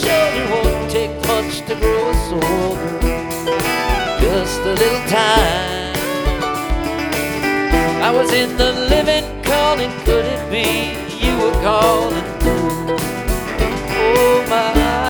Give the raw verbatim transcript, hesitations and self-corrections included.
surely won't take much to grow sober. Just a little time. I was in the living calling, could it be you were calling?